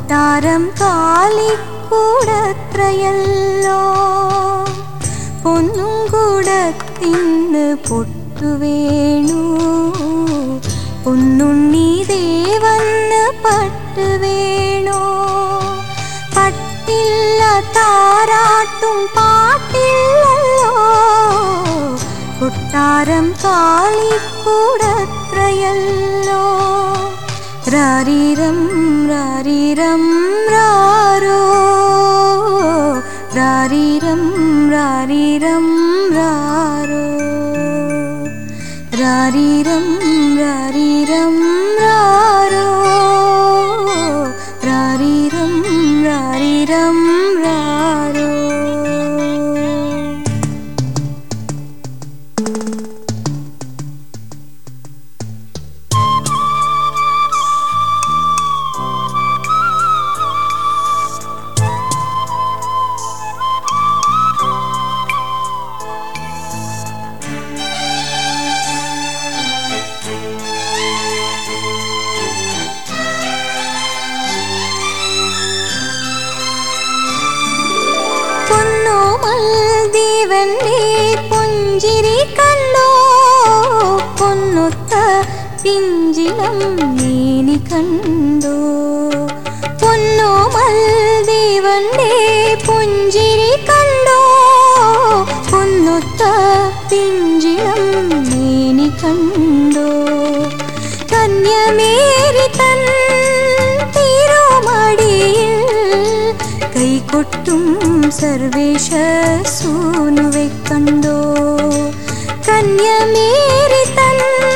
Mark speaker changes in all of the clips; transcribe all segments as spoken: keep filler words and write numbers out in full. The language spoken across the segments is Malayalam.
Speaker 1: കൊട്ടാരം കാലിക്കൂടത്രയല്ലോ. പൊന്നും കൂടത്തിന് പൊട്ടുവേണു, പൊന്നുണ്ണി ദേവന് പട്ടുവേണോ. പട്ടില്ല താരാട്ടും പാട്ടില്ലല്ലോ, കൊട്ടാരം കാലിക്കൂടത്രയല്ലോ. രാരീരം രാരീരം രാരോ, രാരീരം രാരീരം രാരോ, രാരീരം രാരീരം രാരോ, രാരീരം രാരീരം രാരോ. ദേവന്റെ പുഞ്ചിരി കണ്ടോ, പൊന്നൊത്ത പിഞ്ചിളം മേനി കണ്ടോ. പൊന്നോമൽ ദേവന്റെ പുഞ്ചിരി കണ്ടോ, പൊന്നൊത്ത പിഞ്ചിളം മേനി കണ്ടോ. കന്യമേരി തൻ തിരുമടിയിൽ കൈകൊട്ടും സർവേശ സൂനുവെ കണ്ടോ. കന്യമേരി തൻ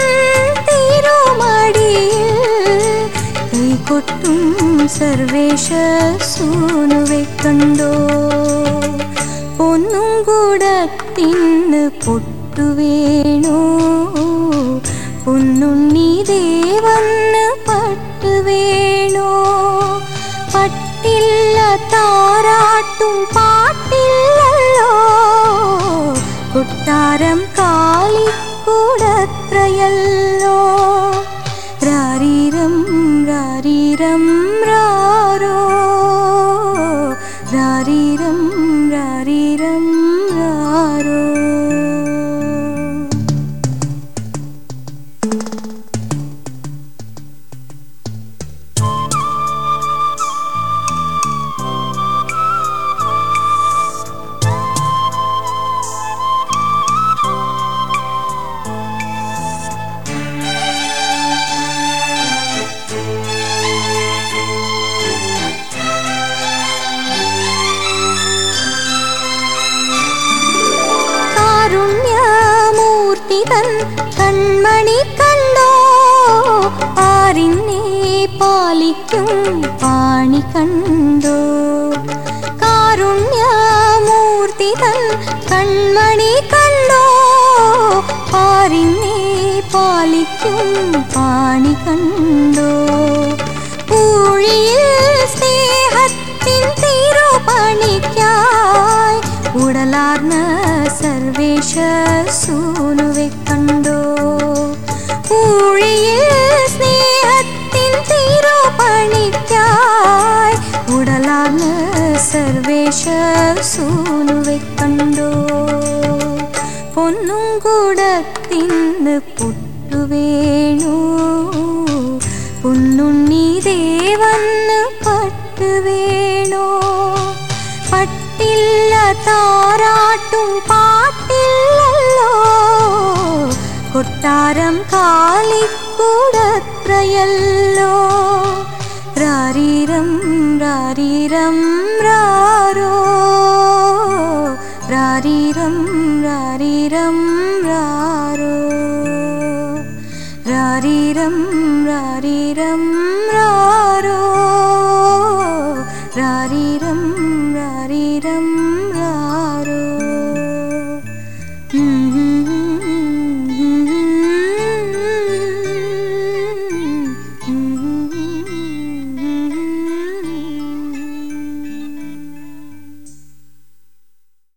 Speaker 1: തിരുമടിയിൽ കൈകൊട്ടും സർവേശ സൂനുവെ കണ്ടോ. പൊന്നും കൂടത്തിന് പൊട്ടുവേണോ, പൊന്നുണ്ണി ദേവന് പട്ടുവേണോ. പട്ടില്ല താരാട്ടും പാട്ടില്ലല്ലോ, കൊട്ടാരം കാലിക്കൂടത്രയല്ലോ. രാരീരം രാരീരം രാരോ, രാരീരം രാരീരം രാരോ. കാരുണ്യമൂർത്തി തൻ കൺമണി കണ്ടോ, ആരിന്നെ പാലിക്കും പാണി കണ്ടോ. കാരുണ്യമൂർത്തി തൻ കൺമണി കണ്ടോ, ആരിന്നെ പാലിക്കും പാണി കണ്ടോ. പൂഴിയിൽ സ്നേഹത്തിൻ തിരുപണിക്കായി ഉടലാർന്ന സർവേശ സൂനുവെ കണ്ടോ. പൂഴിയിൽ സ്നേഹത്തിൻ തിരുപണിക്കായി ഉടലാർന്ന സർവേശ സൂനുവെ കണ്ടോ. പൊന്നും കൂടത്തിന് പൊട്ടുവേണു, പൊന്നുണ്ണി ദേവന് പട്ടുവേണോ. പട്ടില്ല താരാട്ടും പാട്ടില്ലല്ലോ, കൊട്ടാരം കാലിക്കൂടത്രയല്ലോ. രാരീരം രാരീരം രാരോ, രാരീരം രാരീരം രാരോ, രാരീരം രാരീരം